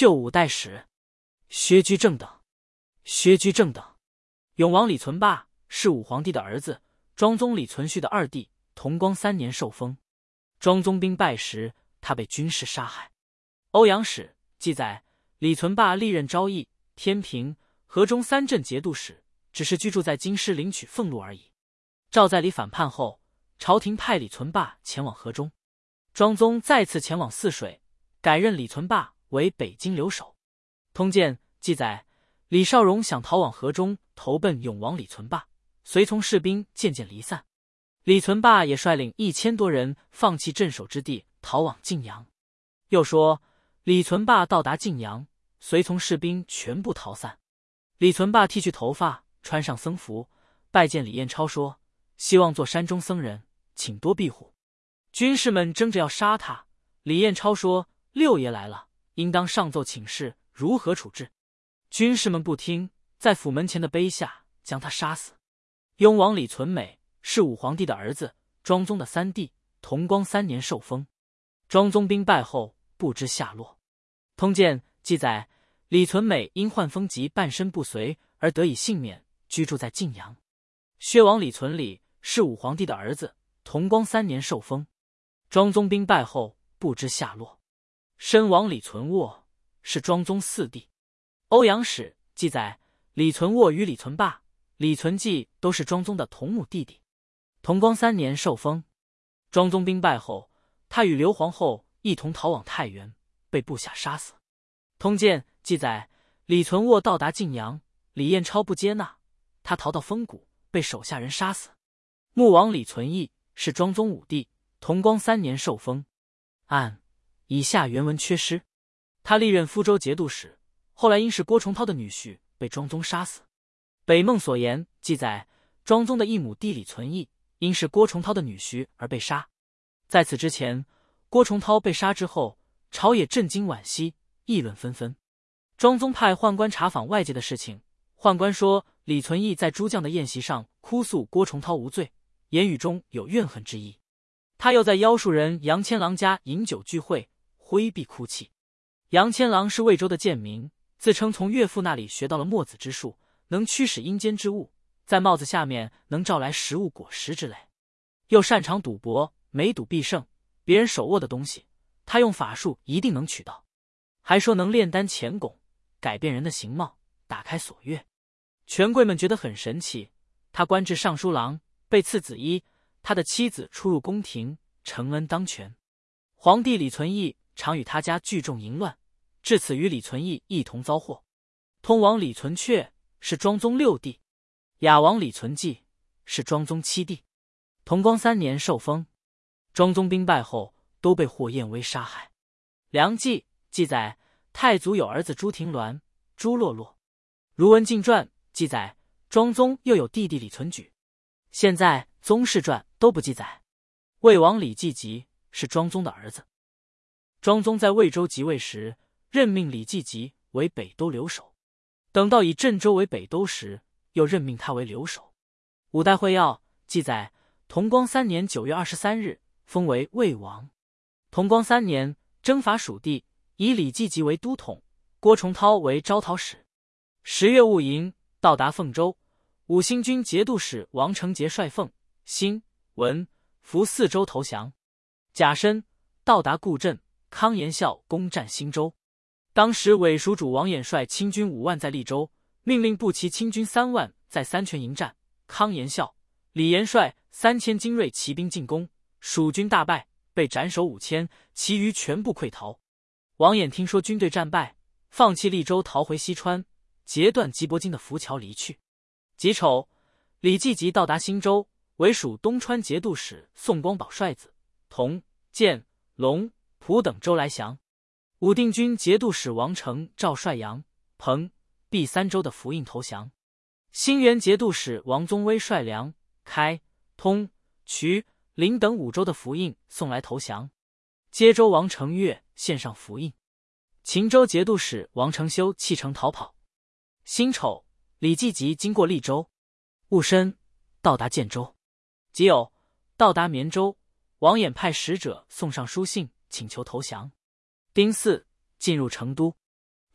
旧五代史，薛居正等。薛居正等，永王李存霸是武皇帝的儿子，庄宗李存勖的二弟，同光3年受封。庄宗兵败时，他被军士杀害。欧阳史记载，李存霸历任昭义、天平、河中3镇节度使，只是居住在京师领取俸禄而已。赵在礼反叛后，朝廷派李存霸前往河中，庄宗再次前往泗水，改任李存霸为北京留守。通鉴记载，李少荣想逃往河中，投奔永王李存霸，随从士兵渐渐离散。李存霸也率领1000多人放弃镇守之地，逃往晋阳。又说，李存霸到达晋阳，随从士兵全部逃散。李存霸剃去头发，穿上僧服，拜见李彦超说：“希望做山中僧人，请多庇护。”军士们争着要杀他，李彦超说：“六爷来了，应当上奏请示，如何处置？”军士们不听，在府门前的碑下将他杀死。雍王李存美是武皇帝的儿子，庄宗的3弟，同光3年受封。庄宗兵败后，不知下落。通鉴记载，李存美因患风疾，半身不遂，而得以幸免，居住在晋阳。薛王李存礼是武皇帝的儿子，同光3年受封。庄宗兵败后，不知下落。申王李存渥是庄宗4弟。欧阳史记载，李存渥与李存霸、李存纪都是庄宗的同母弟弟，同光3年受封。庄宗兵败后，他与刘皇后一同逃往太原，被部下杀死。通鉴记载，李存渥到达晋阳，李彦超不接纳，他逃到丰谷，被手下人杀死。穆王李存义是庄宗5弟，同光3年受封。按以下原文缺失。他历任福州节度使，后来因是郭崇韬的女婿，被庄宗杀死。北孟所言记载，庄宗的异母弟李存义因是郭崇韬的女婿而被杀。在此之前，郭崇韬被杀之后，朝野震惊惋惜，议论纷纷。庄宗派宦官查访外界的事情，宦官说李存义在诸将的宴席上哭诉郭崇韬无罪，言语中有怨恨之意。他又在妖术人杨千郎家饮酒聚会，挥臂哭泣。杨千郎是魏州的贱民，自称从岳父那里学到了墨子之术，能驱使阴间之物，在帽子下面能召来食物果实之类。又擅长赌博，每赌必胜，别人手握的东西，他用法术一定能取到。还说能炼丹潜拱，改变人的形貌，打开锁钥。权贵们觉得很神奇。他官至尚书郎，被赐紫衣，他的妻子出入宫廷，承恩当权。皇帝李存义常与他家聚众淫乱，至此与李存义一同遭祸。通王李存雀是庄宗6弟，雅王李存纪是庄宗7弟，同光3年受封。庄宗兵败后，都被霍彦威杀害。梁纪记载，太祖有儿子朱廷鸾、朱洛洛。如文镜传记载，庄宗又有弟弟李存举。现在宗室传都不记载。魏王李继吉是庄宗的儿子。庄宗在魏州即位时，任命李继吉为北都留守。等到以镇州为北都时，又任命他为留守。五代会要记载，同光3年9月23日，封为魏王。同光3年，征伐蜀地，以李继吉为都统，郭崇韬为招讨使。10月戊寅，到达凤州，五星军节度使王承杰率凤、兴、文、福4州投降。甲申，到达固镇，康延孝攻占新州。当时伪蜀主王衍率清军5万在利州，命令步骑清军3万在三泉迎战。康延孝、李延率3000精锐骑兵进攻，蜀军大败，被斩首5000，其余全部溃逃。王衍听说军队战败，放弃利州，逃回西川，截断吉伯津的浮桥离去。己丑，李继吉到达新州，为属东川节度使宋光宝帅子同、建、龙、蒲等州来降。武定军节度使王成、赵率杨、彭、毕3州的符印投降。兴元节度使王宗威率梁、开、通、衢、临等5州的符印送来投降。接州王承岳献上符印。秦州节度使王承修弃城逃跑。辛丑，李继吉经过利州。戊申，到达建州。己酉，到达绵州，王衍派使者送上书信，请求投降。丁巳，进入成都。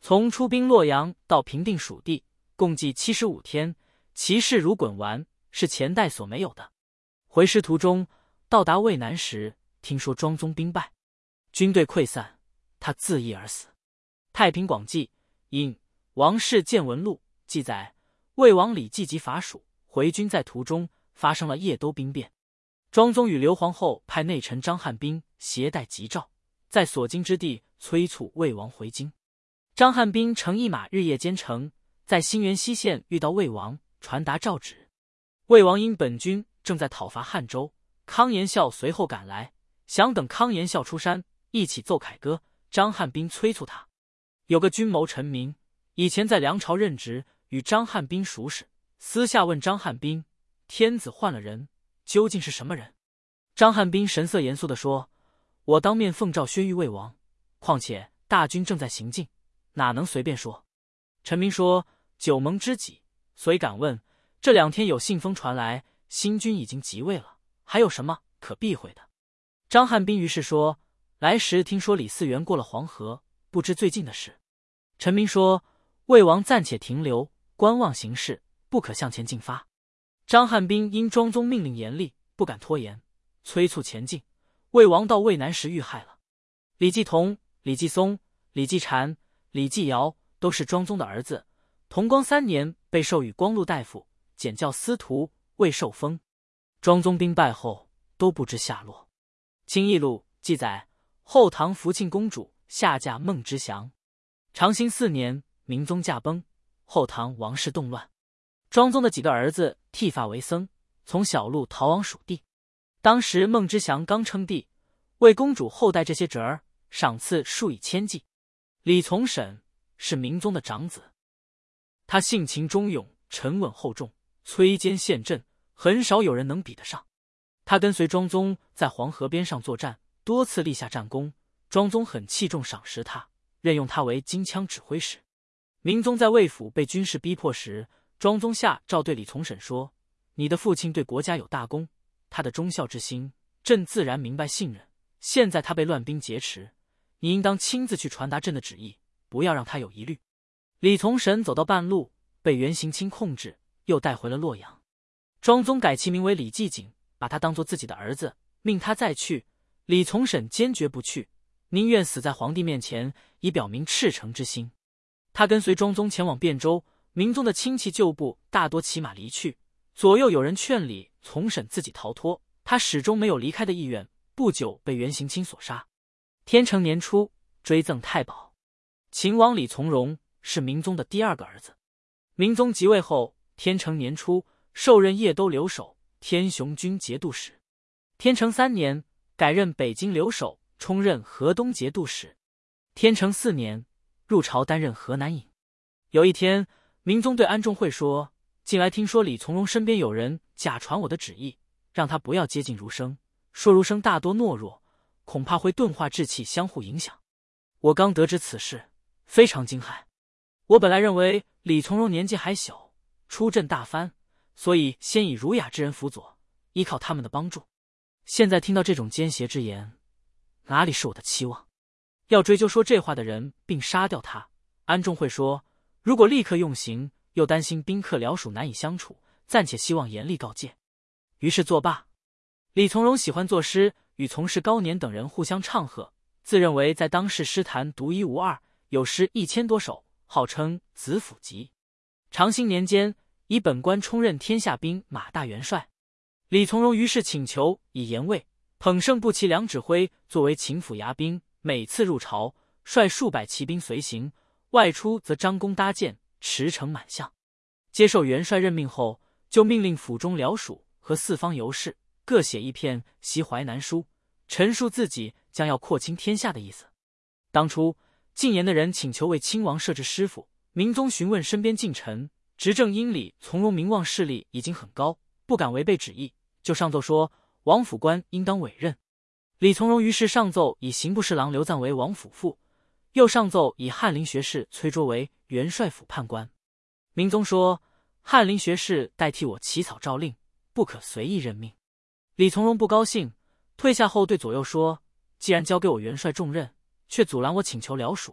从出兵洛阳到平定蜀地，共计75天，其事如滚丸，是前代所没有的。回师途中，到达渭南时，听说庄宗兵败，军队溃散，他自缢而死。太平广记引《王氏见闻录》记载，魏王李继及伐蜀，回军在途中发生了邺都兵变。庄宗与刘皇后派内臣张汉宾携带急诏，在所经之地催促魏王回京。张汉宾乘一马日夜兼程，在新源西县遇到魏王，传达诏旨。魏王因本军正在讨伐汉州，康延孝随后赶来，想等康延孝出山一起奏凯歌。张汉宾催促他。有个军谋陈明，以前在梁朝任职，与张汉宾熟识，私下问张汉宾：天子换了人，究竟是什么人？张汉宾神色严肃地说：我当面奉诏宣谕魏王，况且大军正在行进，哪能随便说？陈明说：久蒙知己，所以敢问，这2天有信封传来，新君已经即位了，还有什么可避讳的？张汉宾于是说：来时听说李嗣源过了黄河，不知最近的事。陈明说：魏王暂且停留，观望形势，不可向前进发。张汉宾因庄宗命令严厉，不敢拖延，催促前进。魏王到渭南时遇害了。李继同、李继松、李继禅、李继尧都是庄宗的儿子，同光3年被授予光禄大夫，检校司徒，未受封。庄宗兵败后都不知下落。清议录记载，后唐福庆公主下嫁孟知祥。长兴4年，明宗驾崩，后唐王室动乱。庄宗的几个儿子剃发为僧，从小路逃往蜀地。当时孟知祥刚称帝，为公主后代这些侄儿赏赐数以千计。李从审是明宗的长子，他性情忠勇，沉稳厚重，摧坚陷阵，很少有人能比得上。他跟随庄宗在黄河边上作战，多次立下战功，庄宗很器重赏识他，任用他为金枪指挥使。明宗在魏府被军事逼迫时，庄宗下诏对李从审说：你的父亲对国家有大功，他的忠孝之心，朕自然明白信任。现在他被乱兵劫持，你应当亲自去传达朕的旨意，不要让他有疑虑。李从审走到半路，被袁行钦控制，又带回了洛阳。庄宗改其名为李继景，把他当作自己的儿子，命他再去。李从审坚决不去，宁愿死在皇帝面前，以表明赤诚之心。他跟随庄宗前往汴州，明宗的亲戚旧部大多骑马离去，左右有人劝李从审自己逃脱，他始终没有离开的意愿，不久被袁行钦所杀。天成年初，追赠太保。秦王李从荣是明宗的第2个儿子。明宗即位后，天成年初受任邺都留守、天雄军节度使。天成3年，改任北京留守，充任河东节度使。天成4年，入朝担任河南尹。有一天，明宗对安重会说：近来听说李从荣身边有人假传我的旨意，让他不要接近儒生，说儒生大多懦弱，恐怕会钝化志气，相互影响。我刚得知此事，非常惊骇。我本来认为李从荣年纪还小，出阵大藩，所以先以儒雅之人辅佐，依靠他们的帮助。现在听到这种奸邪之言，哪里是我的期望？要追究说这话的人，并杀掉他。安重会说：如果立刻用刑，又担心宾客僚属难以相处，暂且希望严厉告诫。于是作罢。李从荣喜欢作诗，与从事高年等人互相唱和，自认为在当世诗坛独一无二，有诗1000多首，号称子府集。长兴年间，以本官充任天下兵马大元帅。李从荣于是请求以延尉、捧圣步骑两指挥作为秦府牙兵，每次入朝，率数百骑兵随行，外出则张弓搭箭，驰骋满巷。接受元帅任命后，就命令府中僚属和四方游士各写一篇习淮南书，陈述自己将要扩清天下的意思。当初进言的人请求为亲王设置师傅，明宗询问身边近臣，执政因李从荣名望势力已经很高，不敢违背旨意，就上奏说王府官应当委任。李从荣于是上奏以刑部侍郎刘赞为王府副，又上奏以翰林学士崔卓为元帅府判官。明宗说翰林学士代替我起草诏令，不可随意任命。李从荣不高兴，退下后对左右说：既然交给我元帅重任，却阻拦我请求僚属，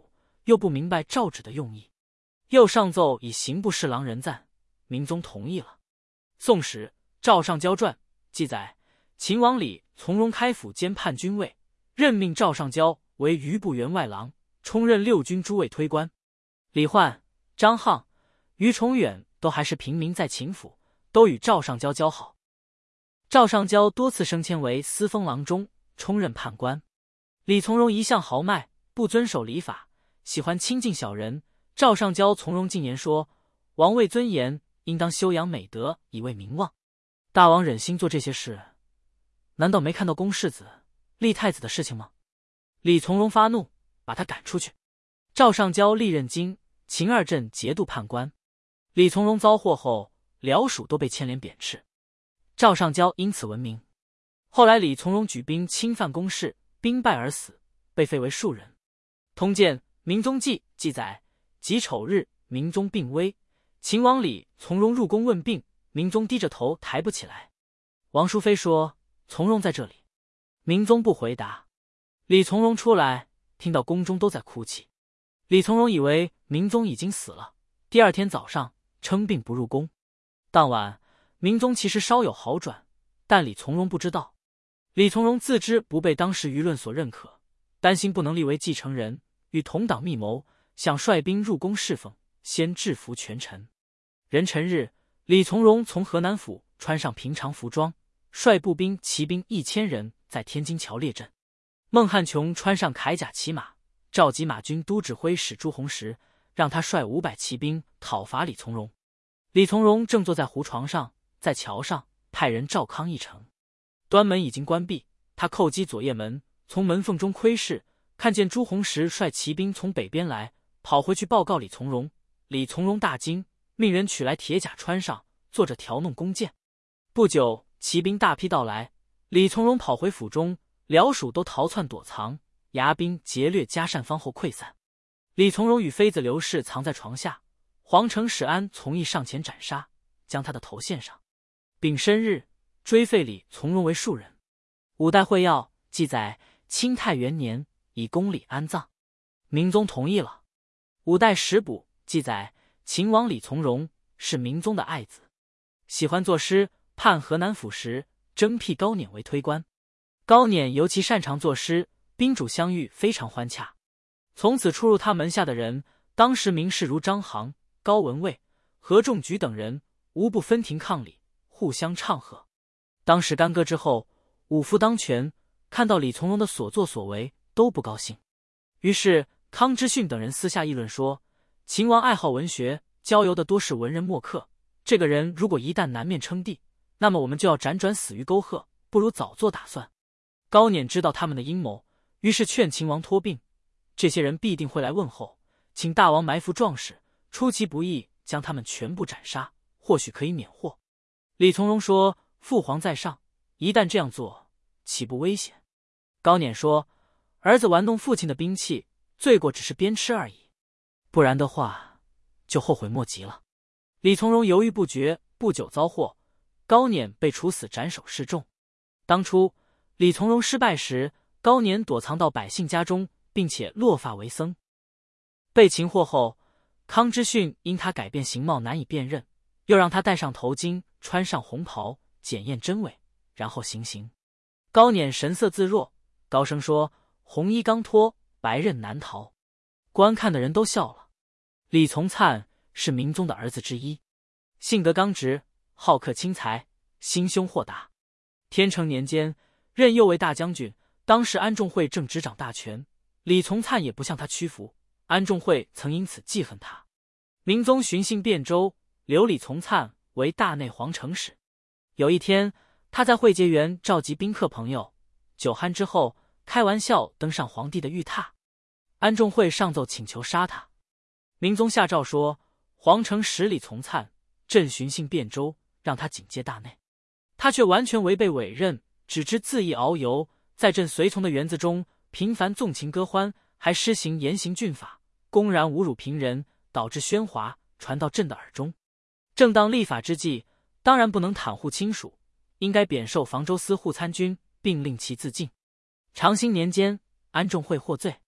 又不明白诏旨的用意，又上奏以刑部侍郎人赞，明宗同意了。宋史《赵尚交传》记载，秦王李从容开府兼判军尉，任命赵尚交为余部员外郎，充任六军诸卫推官。李焕、张沆、于崇远都还是平民，在秦府都与赵尚交交好。赵尚交多次升迁为司封郎中，充任判官。李从容一向豪迈，不遵守礼法，喜欢亲近小人。赵尚交从容进言说：“王位尊严，应当修养美德，以为名望。大王忍心做这些事，难道没看到公世子、立太子的事情吗？”李从容发怒，把他赶出去。赵尚交历任京、秦二镇节度判官。李从容遭祸后，僚属都被牵连贬斥，赵尚交因此闻名。后来李从容举兵侵犯宫室，兵败而死，被废为庶人。通鉴《明宗记》记载，己丑日，明宗病危，秦王李从容入宫问病，明宗低着头抬不起来。王淑妃说：“从容在这里。”明宗不回答。李从容出来，听到宫中都在哭泣。李从容以为明宗已经死了，第二天早上称病不入宫。当晚明宗其实稍有好转，但李从容不知道。李从容自知不被当时舆论所认可，担心不能立为继承人，与同党密谋，想率兵入宫侍奉，先制服权臣。壬辰日，李从容从河南府穿上平常服装，率步兵骑兵1000人在天津桥列阵。孟汉琼穿上铠甲骑马，召集马军都指挥使朱洪时，让他率500骑兵讨伐李从容。李从容正坐在胡床上，在桥上派人召康议程。端门已经关闭，他叩击左掖门，从门缝中窥视，看见朱洪时率骑兵从北边来，跑回去报告李从容。李从容大惊，命人取来铁甲穿上，坐着调弄弓箭。不久，骑兵大批到来，李从容跑回府中，僚属都逃窜躲藏，牙兵劫掠嘉善坊后溃散。李从容与妃子刘氏藏在床下，皇城史安从义上前斩杀，将他的头献上。丙申日，追废李从容为庶人。五代会要记载，清太元年以宫里安葬，明宗同意了。五代史补记载，秦王李从容是明宗的爱子，喜欢作诗，判河南府时征辟高辇为推官。高辇尤其擅长作诗，宾主相遇非常欢洽。从此出入他门下的人，当时名士如张行、高文蔚、何仲举等人，无不分庭抗礼，互相唱和。当时干戈之后，五夫当权，看到李从容的所作所为，都不高兴。于是康之训等人私下议论说，秦王爱好文学，交游的多是文人墨客，这个人如果一旦南面称帝，那么我们就要辗转死于沟壑，不如早做打算。高辇知道他们的阴谋，于是劝秦王托病，这些人必定会来问候，请大王埋伏壮士，出其不意将他们全部斩杀，或许可以免祸。李从容说，父皇在上，一旦这样做，岂不危险？高辇说，儿子玩弄父亲的兵器，罪过只是鞭笞而已，不然的话就后悔莫及了。李从容犹豫不决，不久遭祸，高辇被处死斩首示众。当初李从容失败时，高辇躲藏到百姓家中，并且落发为僧。被擒获后，康之训因他改变形貌难以辨认，又让他戴上头巾，穿上红袍，检验真伪，然后行刑。高辇神色自若，高声说，红衣刚脱，白刃难逃。观看的人都笑了。李从灿是明宗的儿子之一，性格刚直，好客轻财，心胸豁达。天成年间任右卫大将军，当时安重会正执掌大权，李从灿也不向他屈服，安重会曾因此记恨他。明宗巡幸汴州，留李从灿为大内皇城使。有一天，他在会稽园召集宾客朋友，酒酣之后，开玩笑登上皇帝的御榻。安重会上奏请求杀他。明宗下诏说，皇城使李从灿朕巡幸汴州，让他警戒大内，他却完全违背委任，只知恣意遨游，在朕随从的园子中频繁纵情歌欢，还施行严刑峻法，公然侮辱平人，导致喧哗传到朕的耳中。正当立法之际，当然不能袒护亲属，应该贬授房州司户参军，并令其自尽。长兴年间，安重会获罪。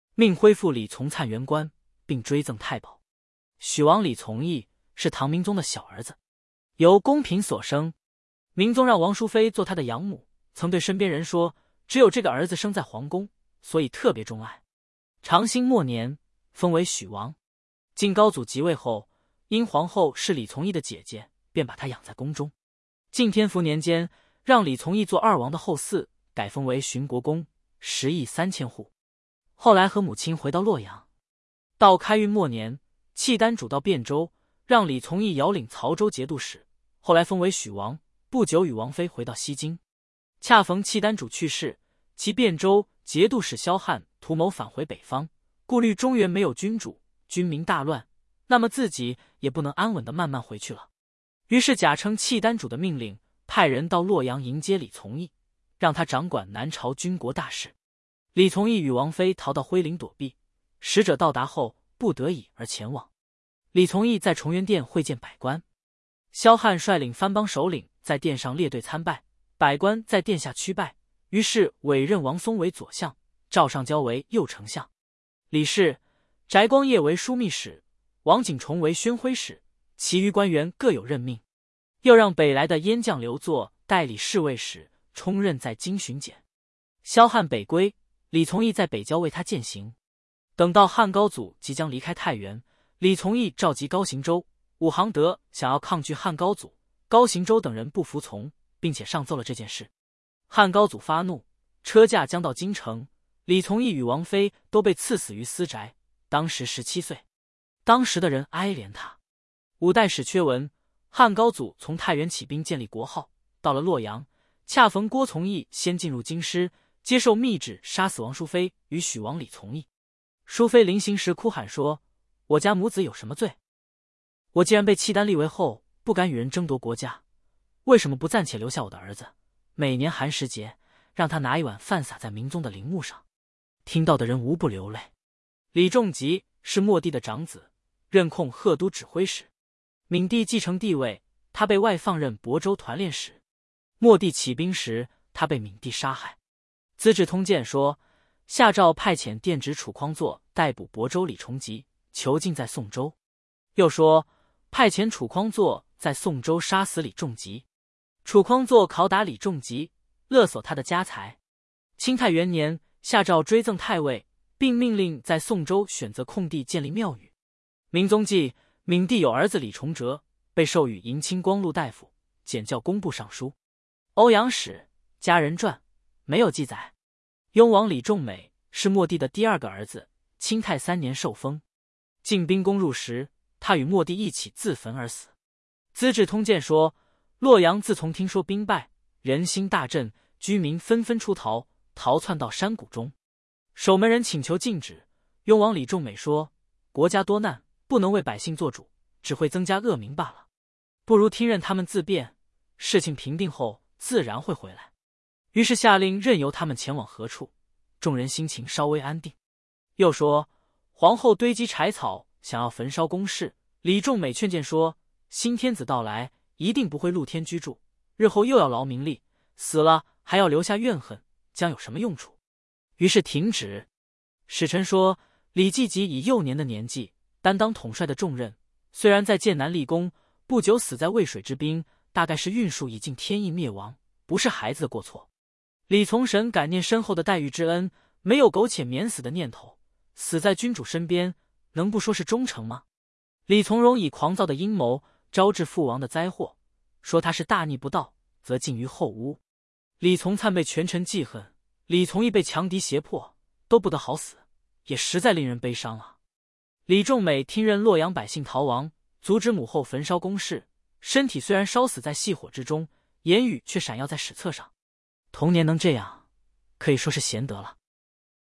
命恢复李从灿原官，并追赠太保。许王李从义是唐明宗的小儿子，由宫嫔所生。明宗让王淑妃做他的养母，曾对身边人说，只有这个儿子生在皇宫，所以特别钟爱。长兴末年，封为许王。晋高祖即位后，因皇后是李从义的姐姐，便把他养在宫中。晋天福年间，让李从义做二王的后嗣，改封为寻国公，10亿3000户。后来和母亲回到洛阳。到开运末年，契丹主到汴州，让李从义遥领曹州节度使，后来封为许王。不久与王妃回到西京，恰逢契丹主去世，其汴州节度使萧汉图谋返回北方，顾虑中原没有君主，军民大乱，那么自己也不能安稳地慢慢回去了。于是假称契丹主的命令，派人到洛阳迎接李从义，让他掌管南朝军国大事。李从义与王妃逃到徽陵躲避，使者到达后不得已而前往。李从义在崇元殿会见百官，萧汉率领藩邦首领在殿上列队参拜，百官在殿下屈拜，于是委任王松为左相，赵尚交为右丞相，李氏、翟光业为枢密使，王景崇为宣徽使，其余官员各有任命。又让北来的燕将刘作代理侍卫使，充任在京巡检。萧汉北归，李从义在北郊为他饯行。等到汉高祖即将离开太原，李从义召集高行周、武行德想要抗拒汉高祖，高行周等人不服从，并且上奏了这件事。汉高祖发怒，车驾将到京城，李从义与王妃都被赐死于私宅，当时17岁。当时的人哀怜他。五代史缺文，汉高祖从太原起兵建立国号，到了洛阳，恰逢郭从义先进入京师，接受密旨杀死王淑妃与许王李从义。淑妃临行时哭喊说，我家母子有什么罪？我既然被契丹立为后，不敢与人争夺国家，为什么不暂且留下我的儿子，每年寒食节让他拿一碗饭撒在明宗的陵墓上？听到的人无不流泪。李仲吉是末帝的长子，任控贺都指挥使。闵帝继承帝位，他被外放任亳州团练使。末帝起兵时，他被闵帝杀害。资治通鉴说，下诏派遣殿直楚匡作逮捕亳州李崇吉，囚禁在宋州。又说派遣楚匡作在宋州杀死李仲吉。楚匡作拷打李仲吉，勒索他的家财。清太元年，下诏追赠太尉，并命令在宋州选择空地建立庙宇。明宗纪，闵帝有儿子李崇哲，被授予银青光禄大夫，检校工部尚书。欧阳史家人传没有记载。雍王李仲美是末帝的第二个儿子，清太3年受封。晋兵攻入时，他与末帝一起自焚而死。资治通鉴说，洛阳自从听说兵败，人心大振，居民纷纷出逃，逃窜到山谷中。守门人请求禁止，雍王李仲美说，国家多难，不能为百姓做主，只会增加恶名罢了，不如听任他们自便，事情平定后自然会回来。于是下令任由他们前往何处，众人心情稍微安定。又说皇后堆积柴草，想要焚烧宫室，李仲美劝谏说，新天子到来，一定不会露天居住，日后又要劳民力，死了还要留下怨恨，将有什么用处？于是停止。使臣说，李继吉以幼年的年纪担当统帅的重任，虽然在剑南立功，不久死在渭水之滨，大概是运数已尽，天意灭亡，不是孩子的过错。李从神感念深厚的待遇之恩，没有苟且免死的念头，死在君主身边，能不说是忠诚吗？李从容以狂躁的阴谋招致父王的灾祸，说他是大逆不道，则尽于后屋。李从灿被权臣记恨，李从义被强敌胁迫，都不得好死，也实在令人悲伤啊。李仲美听任洛阳百姓逃亡，阻止母后焚烧宫室，身体虽然烧死在细火之中，言语却闪耀在史册上。童年能这样，可以说是贤德了。